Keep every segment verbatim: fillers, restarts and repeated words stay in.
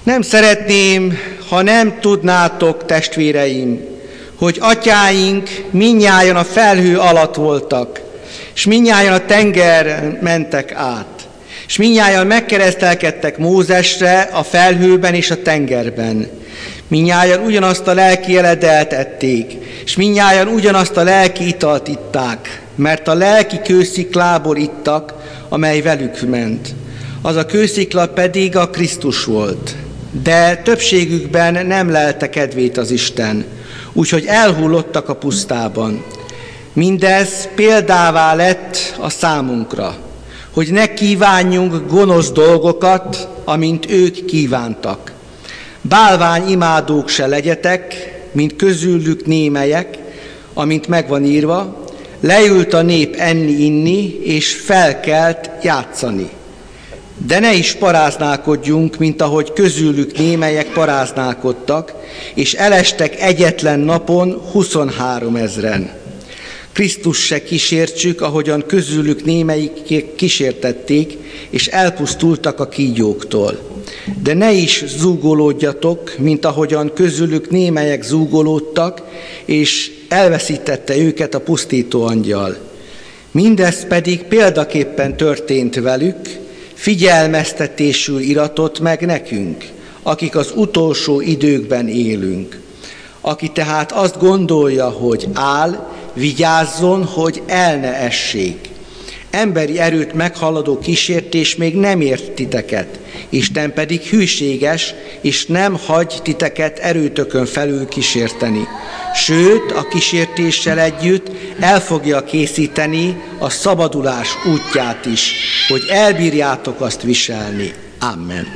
Nem szeretném, ha nem tudnátok, testvéreim, hogy atyáink mindnyájan a felhő alatt voltak, és mindnyájan a tengeren mentek át, és mindnyájan megkeresztelkedtek Mózesre a felhőben és a tengerben. Mindnyájan ugyanazt a lelki jeledelt ették, és mindnyájan ugyanazt a lelki italt itták, mert a lelki kősziklából ittak, amely velük ment. Az a kőszikla pedig a Krisztus volt. De többségükben nem lelte kedvét az Isten, úgyhogy elhullottak a pusztában. Mindez példává lett a számunkra, hogy ne kívánjunk gonosz dolgokat, amint ők kívántak. Bálvány imádók se legyetek, mint közülük némelyek, amint megvan írva, leült a nép enni-inni, és felkelt játszani. De ne is paráználkodjunk, mint ahogy közülük némelyek paráználkodtak, és elestek egyetlen napon huszonhárom ezren. Krisztus se kísértsük, ahogyan közülük némelyik kísértették, és elpusztultak a kígyóktól. De ne is zúgolódjatok, mint ahogyan közülük némelyek zúgolódtak, és elveszítette őket a pusztító angyal. Mindez pedig példaképpen történt velük, figyelmeztetésül iratott meg nekünk, akik az utolsó időkben élünk. Aki tehát azt gondolja, hogy áll, vigyázzon, hogy el ne essék. Emberi erőt meghaladó kísértés még nem ért titeket, Isten pedig hűséges, és nem hagy titeket erőtökön felül kísérteni. Sőt, a kísértéssel együtt el fogja készíteni a szabadulás útját is, hogy elbírjátok azt viselni. Amen.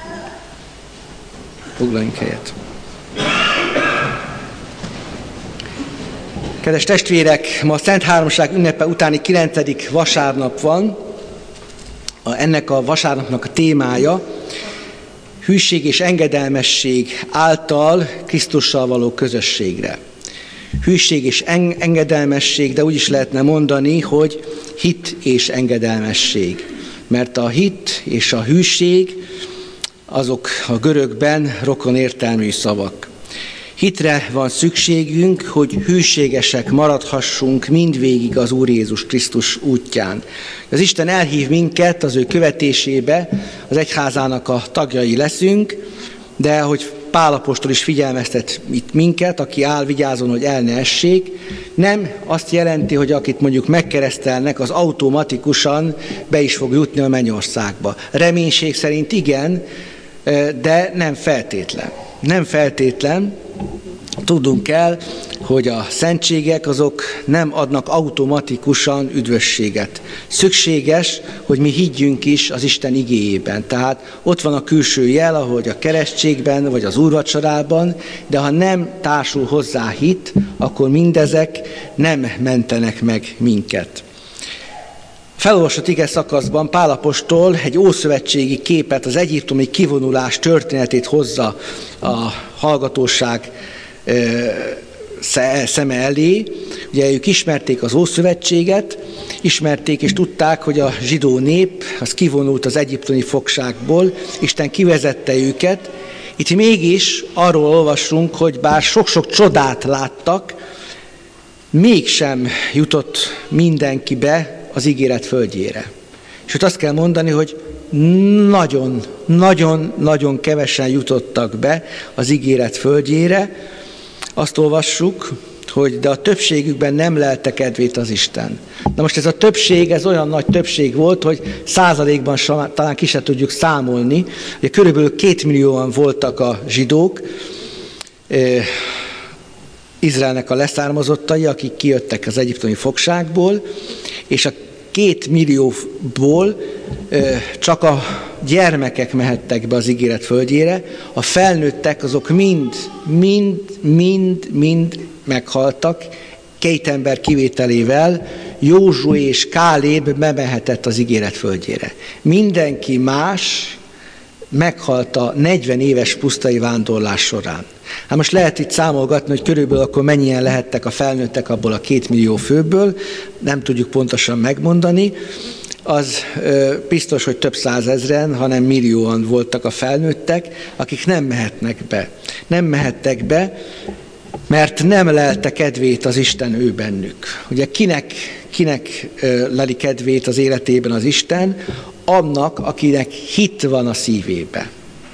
Foglaljunk helyet. Kedves testvérek, ma a Szent Háromság ünnepe utáni kilencedik vasárnap van. Ennek a vasárnapnak a témája hűség és engedelmesség által Krisztussal való közösségre. Hűség és engedelmesség, de úgy is lehetne mondani, hogy hit és engedelmesség. Mert a hit és a hűség azok a görögben rokon értelmű szavak. Hitre van szükségünk, hogy hűségesek maradhassunk mindvégig az Úr Jézus Krisztus útján. Az Isten elhív minket az ő követésébe, az egyházának a tagjai leszünk, de hogy Pál apostol is figyelmeztet itt minket, aki áll, vigyázzon, hogy el ne essék, nem azt jelenti, hogy akit mondjuk megkeresztelnek, az automatikusan be is fog jutni a mennyországba. Reménység szerint igen, de nem feltétlen. Nem feltétlen. Tudnunk kell, hogy a szentségek azok nem adnak automatikusan üdvösséget. Szükséges, hogy mi higgyünk is az Isten igéjében. Tehát ott van a külső jel, ahogy a keresztségben vagy az úrvacsorában, de ha nem társul hozzá hit, akkor mindezek nem mentenek meg minket. Felolvasott ige szakaszban Pál apostol egy ószövetségi képet, az egyiptomi kivonulás történetét hozza a hallgatóság szeme elé. Ugye ők ismerték az Ószövetséget, ismerték és tudták, hogy a zsidó nép az kivonult az egyiptomi fogságból, Isten kivezette őket. Itt mégis arról olvasunk, hogy bár sok-sok csodát láttak, mégsem jutott mindenki be az ígéret földjére. És ott azt kell mondani, hogy nagyon, nagyon, nagyon kevesen jutottak be az ígéret földjére. Azt olvassuk, hogy de a többségükben nem lelte kedvét az Isten. Na most ez a többség, ez olyan nagy többség volt, hogy százalékban talán ki se tudjuk számolni. Ugye körülbelül két millióan voltak a zsidók, Izraelnek a leszármazottai, akik kijöttek az egyiptomi fogságból, és a két millióból csak a gyermekek mehettek be az ígéret földjére, a felnőttek azok mind, mind, mind, mind meghaltak, két ember kivételével, Józsué és Káléb bemehetett az ígéret földjére. Mindenki más meghalt a negyven éves pusztai vándorlás során. Hát most lehet itt számolgatni, hogy körülbelül akkor mennyien lehettek a felnőttek abból a két millió főből, nem tudjuk pontosan megmondani. Az ö, biztos, hogy több százezren, hanem millióan voltak a felnőttek, akik nem mehetnek be. Nem mehettek be, mert nem lelte kedvét az Isten ő bennük. Ugye kinek, kinek ö, leli kedvét az életében az Isten? Annak, akinek hit van a szívébe.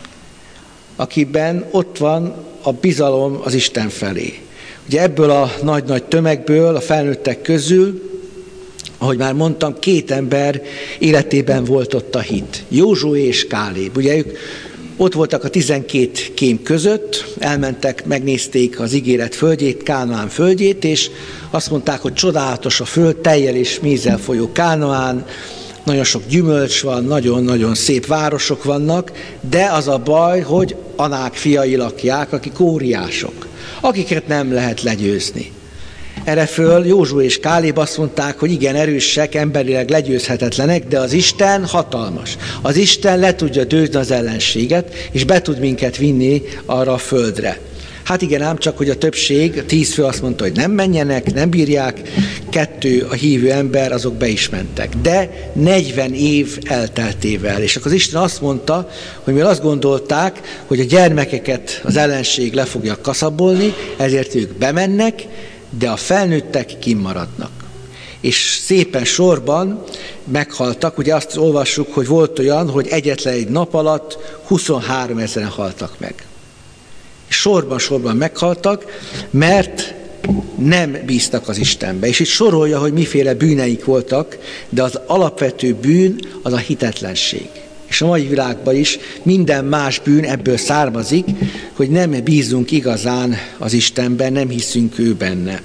Akiben ott van a bizalom az Isten felé. Ugye ebből a nagy-nagy tömegből, a felnőttek közül, ahogy már mondtam, két ember életében volt ott a hit. Józsué és Káléb. Ugye ők ott voltak a tizenkét kém között, elmentek, megnézték az ígéret földjét, Kánaán földjét, és azt mondták, hogy csodálatos a föld, tejjel és mézzel folyó Kánaán, nagyon sok gyümölcs van, nagyon-nagyon szép városok vannak, de az a baj, hogy Anák fiai lakják, akik óriások, akiket nem lehet legyőzni. Erre föl Józsué és Káléb azt mondták, hogy igen, erősek, emberileg legyőzhetetlenek, de az Isten hatalmas. Az Isten le tudja győzni az ellenséget, és be tud minket vinni arra a földre. Hát igen, ám csak, hogy a többség, a tíz fő azt mondta, hogy nem menjenek, nem bírják, kettő a hívő ember, azok be is mentek. De negyven év elteltével, és akkor az Isten azt mondta, hogy mivel azt gondolták, hogy a gyermekeket az ellenség le fogja kaszabolni, ezért ők bemennek, de a felnőttek kimaradnak. És szépen sorban meghaltak, ugye azt olvassuk, hogy volt olyan, hogy egyetlen egy nap alatt huszonhárom ezeren haltak meg. Sorban-sorban meghaltak, mert nem bíztak az Istenbe. És itt sorolja, hogy miféle bűneik voltak, de az alapvető bűn az a hitetlenség. És a mai világban is minden más bűn ebből származik, hogy nem bízunk igazán az Istenben, nem hiszünk ő benne.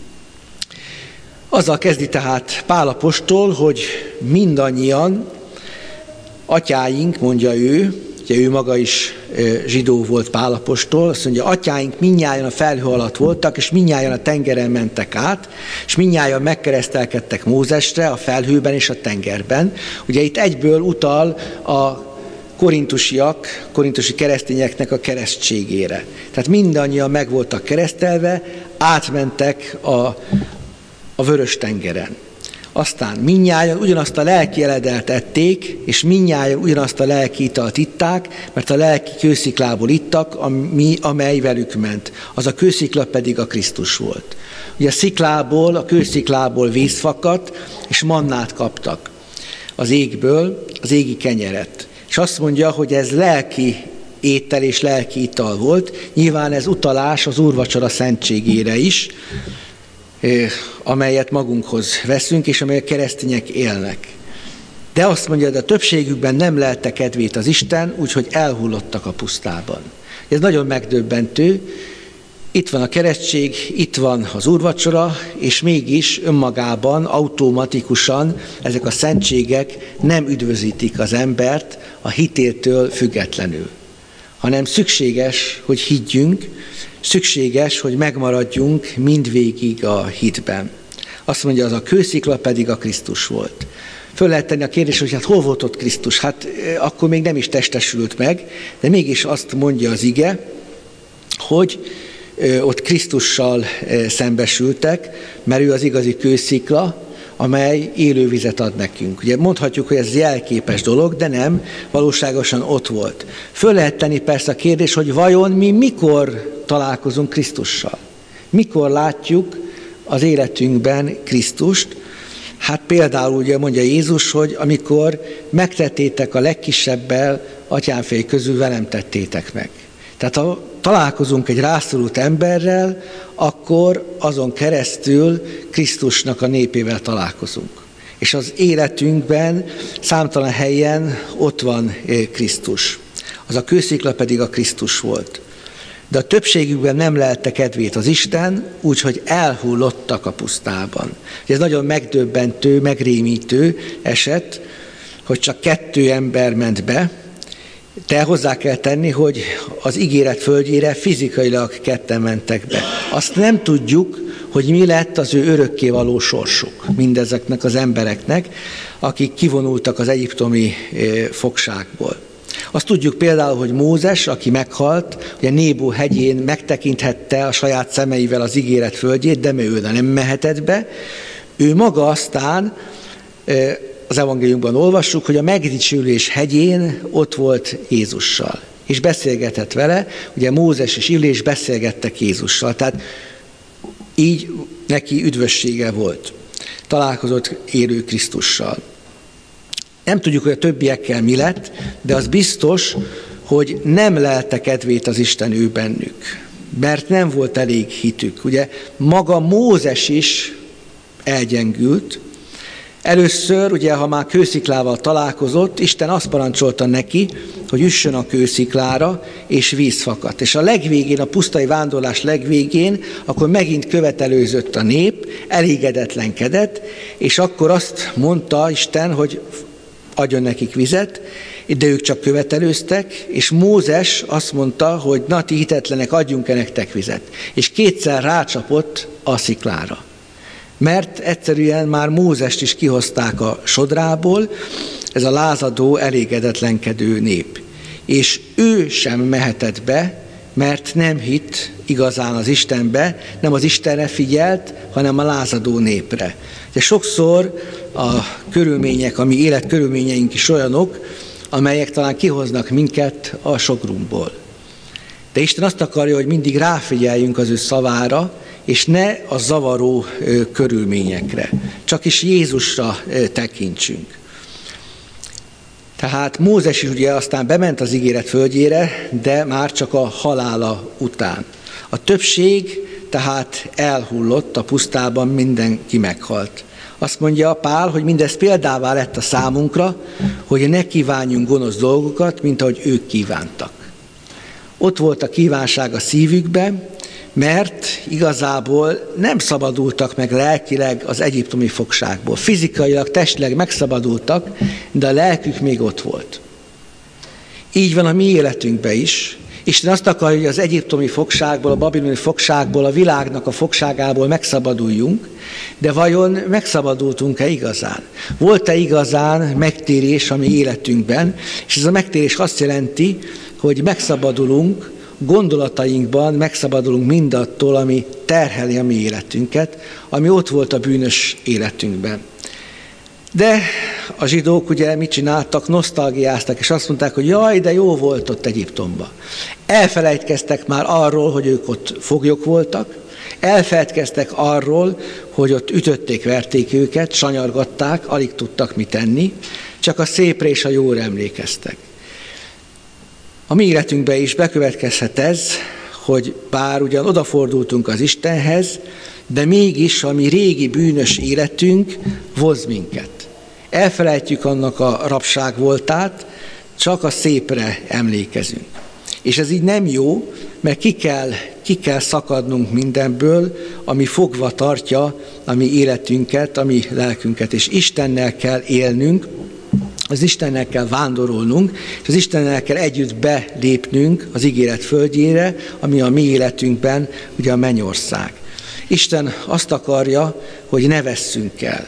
Azzal kezdi tehát Pál apostol, hogy mindannyian atyáink, mondja ő, ugye ő maga is zsidó volt, Pál apostol, azt mondja, atyáink mindnyájan a felhő alatt voltak, és mindnyájan a tengeren mentek át, és mindnyájan megkeresztelkedtek Mózesre a felhőben és a tengerben. Ugye itt egyből utal a korintusiak, korintusi keresztényeknek a keresztségére. Tehát mindannyian meg voltak keresztelve, átmentek a, a vörös tengeren. Aztán mindnyájan ugyanazt a lelki eledelt ették, és mindnyájan ugyanazt a lelki italt itták, mert a lelki kősziklából ittak, ami, amely velük ment. Az a kőszikla pedig a Krisztus volt. Ugye a sziklából, a kősziklából víz fakadt, és mannát kaptak az égből, az égi kenyeret. És azt mondja, hogy ez lelki étel és lelki ital volt. Nyilván ez utalás az úrvacsora szentségére is, amelyet magunkhoz veszünk, és amelyek keresztények élnek. De azt mondja, de a többségükben nem lelte kedvét az Isten, úgyhogy elhullottak a pusztában. Ez nagyon megdöbbentő. Itt van a keresztség, itt van az úrvacsora, és mégis önmagában, automatikusan ezek a szentségek nem üdvözítik az embert a hitétől függetlenül, hanem szükséges, hogy higgyünk, szükséges, hogy megmaradjunk mindvégig a hitben. Azt mondja, az a kőszikla pedig a Krisztus volt. Föl lehet tenni a kérdést, hogy hát hol volt ott Krisztus? Hát akkor még nem is testesült meg, de mégis azt mondja az ige, hogy ott Krisztussal szembesültek, mert ő az igazi kőszikla, amely élő vizet ad nekünk. Ugye mondhatjuk, hogy ez jelképes dolog, de nem, valóságosan ott volt. Föl lehet tenni persze a kérdés, hogy vajon mi mikor találkozunk Krisztussal? Mikor látjuk az életünkben Krisztust? Hát például ugye mondja Jézus, hogy amikor megtettétek a legkisebbel, atyámféj közül velem tettétek meg. Tehát ha találkozunk egy rászorult emberrel, akkor azon keresztül Krisztusnak a népével találkozunk. És az életünkben számtalan helyen ott van Krisztus. Az a kőszikla pedig a Krisztus volt. De a többségükben nem lelte kedvét az Isten, úgyhogy elhullottak a pusztában. Ez nagyon megdöbbentő, megrémítő eset, hogy csak kettő ember ment be, de hozzá kell tenni, hogy az ígéret földjére fizikailag ketten mentek be. Azt nem tudjuk, hogy mi lett az ő örökkévaló sorsuk mindezeknek az embereknek, akik kivonultak az egyiptomi fogságból. Azt tudjuk például, hogy Mózes, aki meghalt, ugye Nébó hegyén megtekinthette a saját szemeivel az ígéret földjét, de ő nem mehetett be. Ő maga aztán, az evangéliumban olvassuk, hogy a megdicsülés hegyén ott volt Jézussal, és beszélgetett vele, ugye Mózes és Illés beszélgettek Jézussal, tehát így neki üdvössége volt. Találkozott élő Krisztussal. Nem tudjuk, hogy a többiekkel mi lett, de az biztos, hogy nem lelte kedvét az Isten ő bennük, mert nem volt elég hitük. Ugye maga Mózes is elgyengült. Először, ugye, ha már kősziklával találkozott, Isten azt parancsolta neki, hogy üssön a kősziklára, és víz fakadt. És a legvégén, a pusztai vándorlás legvégén, akkor megint követelőzött a nép, elégedetlenkedett, és akkor azt mondta Isten, hogy adjon nekik vizet, de ők csak követelőztek, és Mózes azt mondta, hogy na, ti hitetlenek, adjunk-e nektek vizet. És kétszer rácsapott a sziklára. Mert egyszerűen már Mózest is kihozták a sodrából, ez a lázadó, elégedetlenkedő nép. És ő sem mehetett be, mert nem hitt igazán az Istenbe, nem az Istenre figyelt, hanem a lázadó népre. De sokszor a körülmények, a mi életkörülményeink is olyanok, amelyek talán kihoznak minket a sogrumból. De Isten azt akarja, hogy mindig ráfigyeljünk az ő szavára, és ne a zavaró körülményekre, csak is Jézusra tekintsünk. Tehát Mózes is ugye aztán bement az ígéret földjére, de már csak a halála után. A többség tehát elhullott a pusztában, mindenki meghalt. Azt mondja Pál, hogy mindez példává lett a számunkra, hogy ne kívánjunk gonosz dolgokat, mint ahogy ők kívántak. Ott volt a kívánság a szívükben, mert igazából nem szabadultak meg lelkileg az egyiptomi fogságból. Fizikailag, testileg megszabadultak, de a lelkük még ott volt. Így van a mi életünkben is. Isten azt akarja, hogy az egyiptomi fogságból, a babiloni fogságból, a világnak a fogságából megszabaduljunk, de vajon megszabadultunk-e igazán? Volt-e igazán megtérés a mi életünkben? És ez a megtérés azt jelenti, hogy megszabadulunk gondolatainkban, megszabadulunk mindattól, ami terheli a mi életünket, ami ott volt a bűnös életünkben. De a zsidók ugye mit csináltak? Nosztalgiáztak, és azt mondták, hogy jaj, de jó volt ott Egyiptomban. Elfelejtkeztek már arról, hogy ők ott foglyok voltak, elfelejtkeztek arról, hogy ott ütötték, verték őket, sanyargatták, alig tudtak mit tenni, csak a szépre és a jóra emlékeztek. A mi életünkben is bekövetkezhet ez, hogy bár ugyan odafordultunk az Istenhez, de mégis a mi régi bűnös életünk voz minket. Elfelejtjük annak a rabság voltát, csak a szépre emlékezünk. És ez így nem jó, mert ki kell, ki kell szakadnunk mindenből, ami fogva tartja a mi életünket, a mi lelkünket, és Istennel kell élnünk, az Istennel kell vándorolnunk, és az Istennel kell együtt belépnünk az ígéret földjére, ami a mi életünkben ugye a mennyország. Isten azt akarja, hogy ne vesszünk el.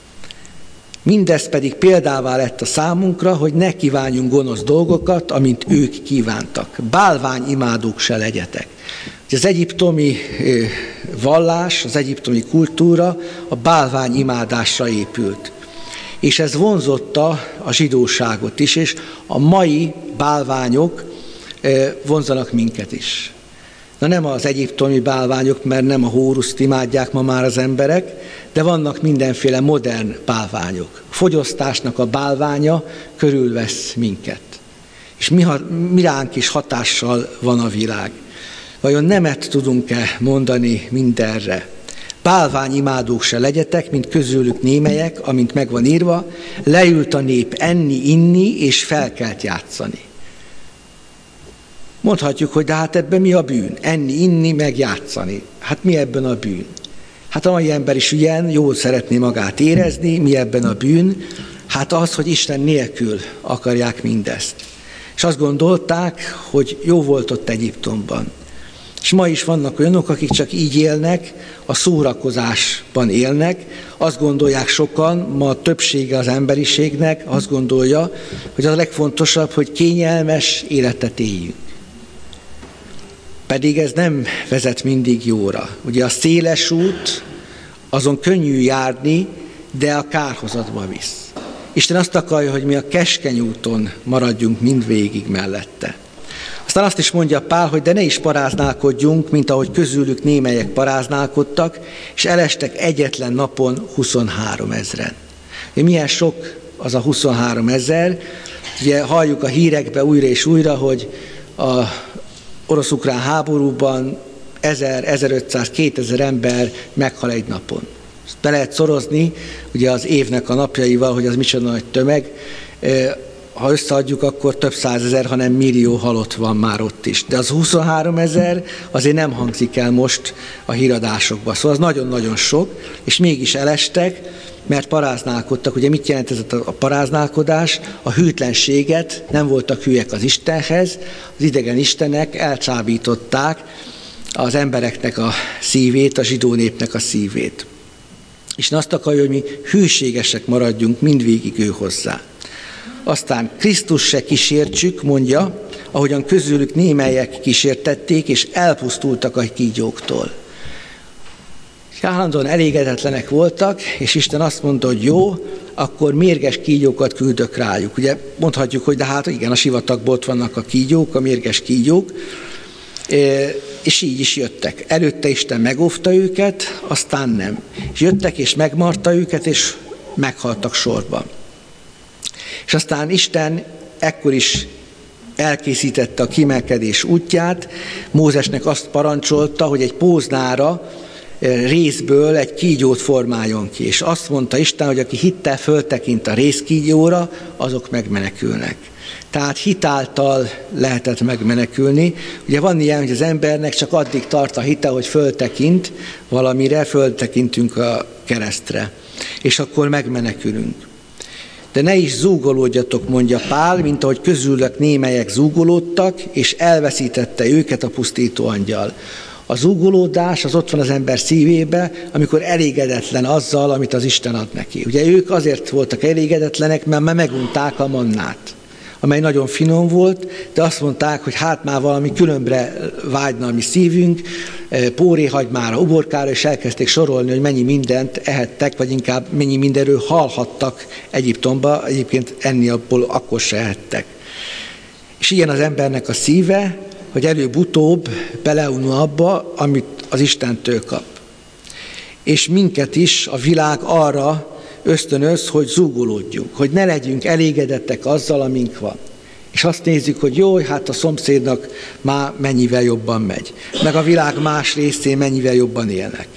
Mindez pedig példává lett a számunkra, hogy ne kívánjunk gonosz dolgokat, amint ők kívántak. Bálványimádók se legyetek. Az egyiptomi vallás, az egyiptomi kultúra a bálványimádásra épült. És ez vonzotta a zsidóságot is, és a mai bálványok vonzanak minket is. Na nem az egyiptomi bálványok, mert nem a Hóruszt imádják ma már az emberek, de vannak mindenféle modern bálványok. A fogyasztásnak a bálványa körülvesz minket. És mi, mi ránk is hatással van a világ. Vajon nemet tudunk-e mondani mindenre? Bálványimádók se legyetek, mint közülük némelyek, amint megvan írva, leült a nép enni, inni és felkelt játszani. Mondhatjuk, hogy de hát ebben mi a bűn? Enni, inni, meg játszani. Hát mi ebben a bűn? Hát a mai ember is ilyen, jól szeretné magát érezni, mi ebben a bűn? Hát az, hogy Isten nélkül akarják mindezt. És azt gondolták, hogy jó volt ott Egyiptomban. És ma is vannak olyanok, akik csak így élnek, a szórakozásban élnek. Azt gondolják sokan, ma a többsége az emberiségnek azt gondolja, hogy az a legfontosabb, hogy kényelmes életet éljünk. Pedig ez nem vezet mindig jóra. Ugye a széles út, azon könnyű járni, de a kárhozatba visz. Isten azt akarja, hogy mi a keskeny úton maradjunk mindvégig mellette. Aztán azt is mondja Pál, hogy de ne is paráználkodjunk, mint ahogy közülük némelyek paráználkodtak, és elestek egyetlen napon huszonhárom ezren. Milyen sok az a huszonhárom ezer. Ugye halljuk a hírekbe újra és újra, hogy a orosz-ukrán háborúban ezer, ezerötszáz, kétezer ember meghal egy napon. Ezt be lehet szorozni ugye az évnek a napjaival, hogy az micsoda nagy tömeg. Ha összeadjuk, akkor több százezer, hanem millió halott van már ott is. De az huszonhárom ezer azért nem hangzik el most a híradásokba. Szóval az nagyon-nagyon sok, és mégis elestek, mert paráználkodtak. Ugye mit jelent ez a paráználkodás? A hűtlenséget, nem voltak hűek az Istenhez, az idegen istenek elcsábították az embereknek a szívét, a zsidó népnek a szívét. És azt akarja, hogy mi hűségesek maradjunk mindvégig ő hozzá. Aztán Krisztus se kísértsük, mondja, ahogyan közülük némelyek kísértették, és elpusztultak a kígyóktól. Állandóan elégedetlenek voltak, és Isten azt mondta, hogy jó, akkor mérges kígyókat küldök rájuk. Ugye mondhatjuk, hogy de hát igen, a sivatagból ott vannak a kígyók, a mérges kígyók, és így is jöttek. Előtte Isten megóvta őket, aztán nem. És jöttek, és megmarta őket, és meghaltak sorban. És aztán Isten ekkor is elkészítette a kiemelkedés útját. Mózesnek azt parancsolta, hogy egy póznára rézből egy kígyót formáljon ki. És azt mondta Isten, hogy aki hittel föltekint a rézkígyóra, azok megmenekülnek. Tehát hitáltal lehetett megmenekülni. Ugye van ilyen, hogy az embernek csak addig tart a hite, hogy föltekint valamire, föltekintünk a keresztre. És akkor megmenekülünk. De ne is zúgolódjatok, mondja Pál, mint ahogy közülök némelyek zúgolódtak, és elveszítette őket a pusztító angyal. A zúgolódás az ott van az ember szívébe, amikor elégedetlen azzal, amit az Isten ad neki. Ugye ők azért voltak elégedetlenek, mert már megunták a mannát, amely nagyon finom volt, de azt mondták, hogy hát már valami különbre vágyna a mi szívünk, póréhagymára, uborkára, és elkezdték sorolni, hogy mennyi mindent ehettek, vagy inkább mennyi mindenről halhattak Egyiptomba, egyébként enni abból akkor se ehettek. És ilyen az embernek a szíve, hogy előbb-utóbb beleunul abba, amit az Istentől kap. És minket is a világ arra ösztönöz, hogy zúgolódjunk, hogy ne legyünk elégedettek azzal, amink van. És azt nézzük, hogy jó, hát a szomszédnak már mennyivel jobban megy, meg a világ más részén mennyivel jobban élnek.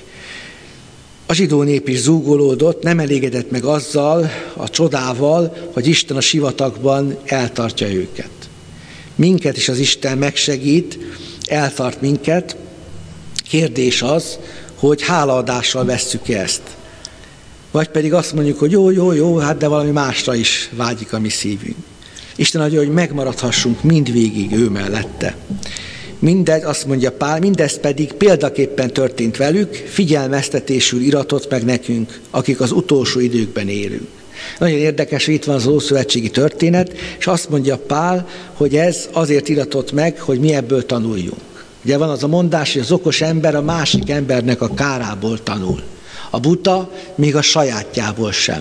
A zsidó nép is zúgolódott, nem elégedett meg azzal, a csodával, hogy Isten a sivatagban eltartja őket. Minket is az Isten megsegít, eltart minket. Kérdés az, hogy hálaadással vesszük ezt. Vagy pedig azt mondjuk, hogy jó, jó, jó, hát de valami másra is vágyik a mi szívünk. Isten adja, hogy megmaradhassunk mindvégig ő mellette. Mindez, azt mondja Pál, mindez pedig példaképpen történt velük, figyelmeztetésül iratott meg nekünk, akik az utolsó időkben élünk. Nagyon érdekes, hogy itt van az ószövetségi történet, és azt mondja Pál, hogy ez azért iratott meg, hogy mi ebből tanuljunk. Ugye van az a mondás, hogy az okos ember a másik embernek a kárából tanul. A buta még a sajátjából sem.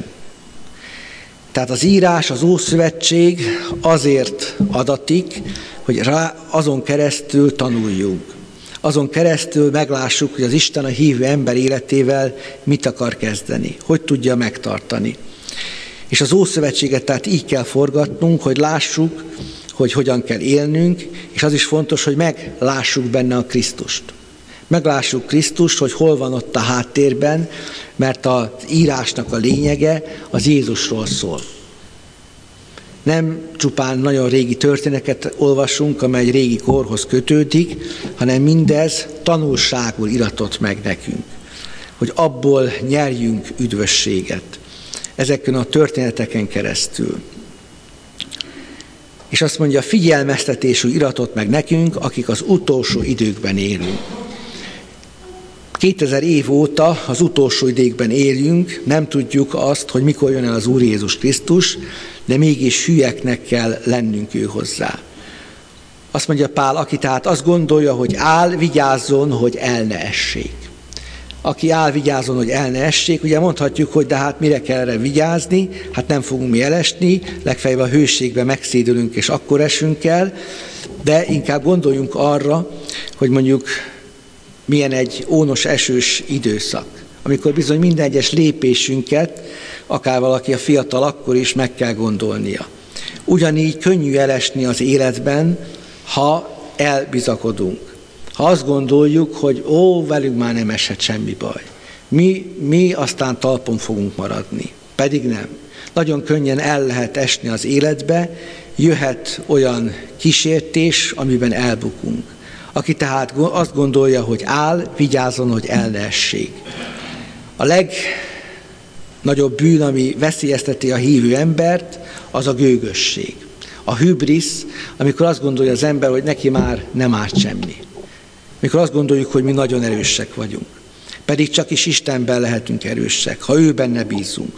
Tehát az írás, az Ószövetség azért adatik, hogy rá azon keresztül tanuljunk. Azon keresztül meglássuk, hogy az Isten a hívő ember életével mit akar kezdeni, hogy tudja megtartani. És az Ószövetséget tehát így kell forgatnunk, hogy lássuk, hogy hogyan kell élnünk, és az is fontos, hogy meglássuk benne a Krisztust. Meglássuk Krisztust, hogy hol van ott a háttérben, mert az írásnak a lényege az Jézusról szól. Nem csupán nagyon régi történeteket olvasunk, amely egy régi korhoz kötődik, hanem mindez tanulságul iratott meg nekünk, hogy abból nyerjünk üdvösséget ezeken a történeteken keresztül. És azt mondja, figyelmeztetésű iratot meg nekünk, akik az utolsó időkben élünk. kétezer év óta az utolsó időkben éljünk, nem tudjuk azt, hogy mikor jön el az Úr Jézus Krisztus, de mégis hülyeknek kell lennünk ő hozzá. Azt mondja Pál, aki tehát azt gondolja, hogy áll, vigyázzon, hogy el ne essék. Aki áll, vigyázzon, hogy el ne essék, ugye mondhatjuk, hogy de hát mire kell erre vigyázni, hát nem fogunk mi elesni, legfeljebb a hőségbe megszédülünk, és akkor esünk el, de inkább gondoljunk arra, hogy mondjuk milyen egy ónos esős időszak, amikor bizony minden egyes lépésünket, akár valaki a fiatal, akkor is meg kell gondolnia. Ugyanígy könnyű elesni az életben, ha elbizakodunk. Ha azt gondoljuk, hogy ó, velünk már nem esett semmi baj. Mi, mi aztán talpon fogunk maradni. Pedig nem. Nagyon könnyen el lehet esni az életbe, jöhet olyan kísértés, amiben elbukunk. Aki tehát azt gondolja, hogy áll, vigyázzon, hogy el ne essék. A legnagyobb bűn, ami veszélyezteti a hívő embert, az a gőgösség. A hübrisz, amikor azt gondolja az ember, hogy neki már nem árt semmi. Amikor azt gondoljuk, hogy mi nagyon erősek vagyunk. Pedig csak is Istenben lehetünk erősek, ha ő benne bízunk.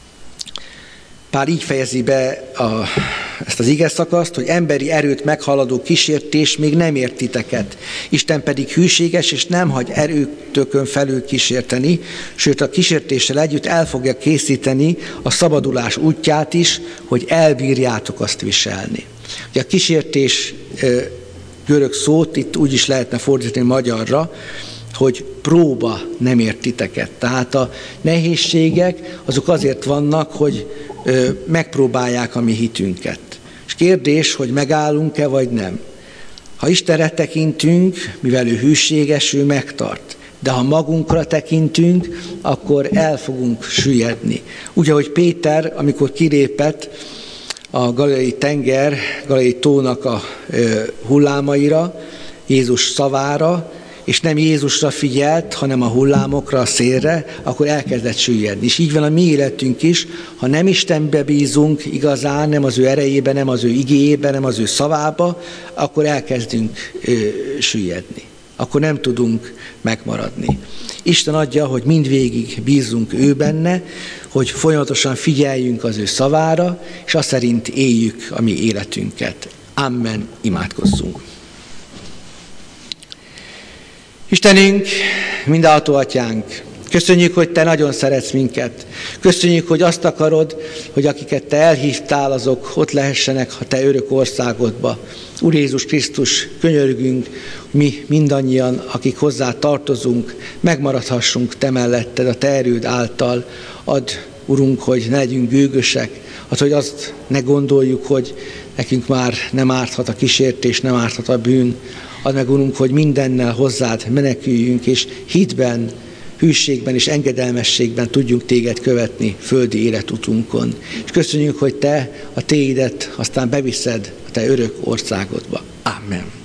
Pál így fejezi be a, ezt az igeszakaszt, hogy emberi erőt meghaladó kísértés még nem ért titeket. Isten pedig hűséges, és nem hagy erőtökön felül kísérteni, sőt a kísértéssel együtt el fogja készíteni a szabadulás útját is, hogy elbírjátok azt viselni. Ugye a kísértés görög szót itt úgy is lehetne fordítani magyarra, hogy próba nem ért titeket. Tehát a nehézségek azok azért vannak, hogy ö, megpróbálják a mi hitünket. És kérdés, hogy megállunk-e vagy nem. Ha Istenre tekintünk, mivel ő hűséges, ő megtart. De ha magunkra tekintünk, akkor el fogunk süllyedni. Úgy, ahogy Péter, amikor kilépett a Galileai tenger, Galileai tónak a ö, hullámaira, Jézus szavára, és nem Jézusra figyelt, hanem a hullámokra, a szélre, akkor elkezdett süllyedni. És így van a mi életünk is, ha nem Istenbe bízunk igazán, nem az ő erejébe, nem az ő igéjébe, nem az ő szavába, akkor elkezdünk ö, süllyedni. Akkor nem tudunk megmaradni. Isten adja, hogy mindvégig bízzunk ő benne, hogy folyamatosan figyeljünk az ő szavára, és azt szerint éljük a mi életünket. Amen, imádkozzunk. Istenünk, mindenható Atyánk, köszönjük, hogy Te nagyon szeretsz minket. Köszönjük, hogy azt akarod, hogy akiket Te elhívtál, azok ott lehessenek a Te örök országodba. Úr Jézus Krisztus, könyörgünk, mi mindannyian, akik hozzá tartozunk, megmaradhassunk Te melletted, a Te erőd által. Add, Urunk, hogy ne legyünk gőgösek, az, hogy azt ne gondoljuk, hogy nekünk már nem árthat a kísértés, nem árthat a bűn. Add meg, Urunk, hogy mindennel hozzád meneküljünk, és hitben, hűségben és engedelmességben tudjunk Téged követni földi életutunkon. És köszönjük, hogy Te a Téidet aztán beviszed a Te örök országodba. Amen.